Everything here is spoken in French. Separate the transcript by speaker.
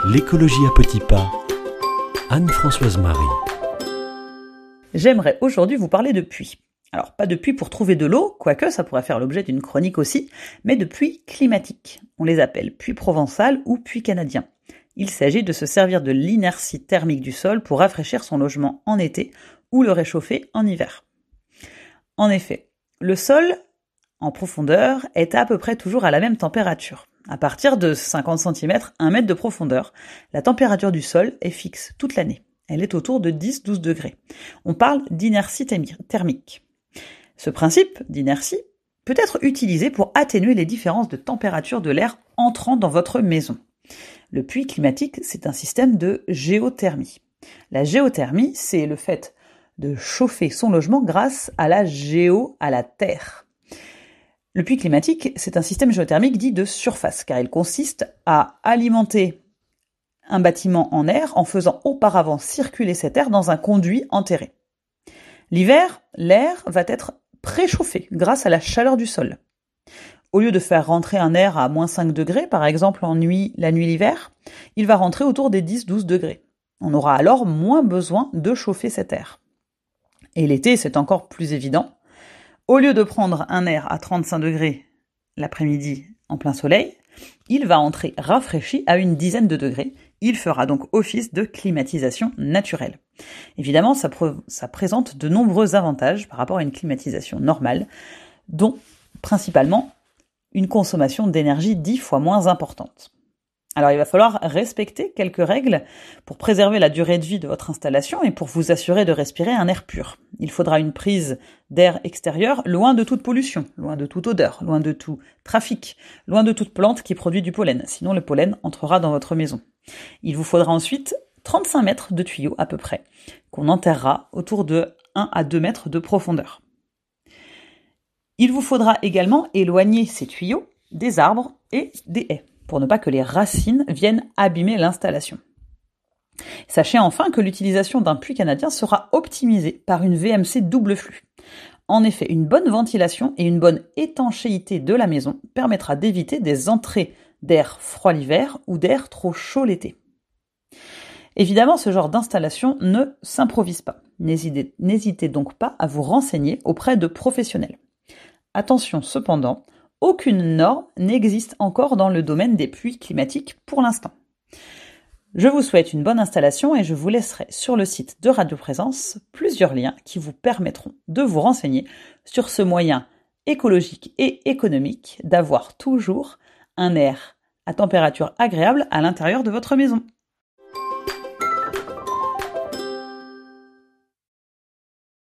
Speaker 1: L'écologie à petits pas. Anne-Françoise Marie.
Speaker 2: J'aimerais aujourd'hui vous parler de puits. Alors, pas de puits pour trouver de l'eau, quoique ça pourrait faire l'objet d'une chronique aussi, mais de puits climatiques. On les appelle puits provençal ou puits canadien. Il s'agit de se servir de l'inertie thermique du sol pour rafraîchir son logement en été ou le réchauffer en hiver. En effet, le sol, en profondeur, est à peu près toujours à la même température. À partir de 50 cm, 1 mètre de profondeur, la température du sol est fixe toute l'année. Elle est autour de 10-12 degrés. On parle d'inertie thermique. Ce principe d'inertie peut être utilisé pour atténuer les différences de température de l'air entrant dans votre maison. Le puits climatique, c'est un système de géothermie. La géothermie, c'est le fait de chauffer son logement grâce à la terre. Le puits climatique, c'est un système géothermique dit de surface, car il consiste à alimenter un bâtiment en air en faisant auparavant circuler cet air dans un conduit enterré. L'hiver, l'air va être préchauffé grâce à la chaleur du sol. Au lieu de faire rentrer un air à moins 5 degrés, par exemple la nuit l'hiver, il va rentrer autour des 10-12 degrés. On aura alors moins besoin de chauffer cet air. Et l'été, c'est encore plus évident. Au lieu de prendre un air à 35 degrés l'après-midi en plein soleil, il va entrer rafraîchi à une dizaine de degrés. Il fera donc office de climatisation naturelle. Évidemment, ça présente de nombreux avantages par rapport à une climatisation normale, dont principalement une consommation d'énergie 10 fois moins importante. Alors il va falloir respecter quelques règles pour préserver la durée de vie de votre installation et pour vous assurer de respirer un air pur. Il faudra une prise d'air extérieur loin de toute pollution, loin de toute odeur, loin de tout trafic, loin de toute plante qui produit du pollen, sinon le pollen entrera dans votre maison. Il vous faudra ensuite 35 mètres de tuyaux à peu près, qu'on enterrera autour de 1 à 2 mètres de profondeur. Il vous faudra également éloigner ces tuyaux des arbres et des haies, pour ne pas que les racines viennent abîmer l'installation. Sachez enfin que l'utilisation d'un puits canadien sera optimisée par une VMC double flux. En effet, une bonne ventilation et une bonne étanchéité de la maison permettra d'éviter des entrées d'air froid l'hiver ou d'air trop chaud l'été. Évidemment, ce genre d'installation ne s'improvise pas. N'hésitez donc pas à vous renseigner auprès de professionnels. Attention cependant, aucune norme n'existe encore dans le domaine des puits climatiques pour l'instant. Je vous souhaite une bonne installation et je vous laisserai sur le site de Radio Présence plusieurs liens qui vous permettront de vous renseigner sur ce moyen écologique et économique d'avoir toujours un air à température agréable à l'intérieur de votre maison.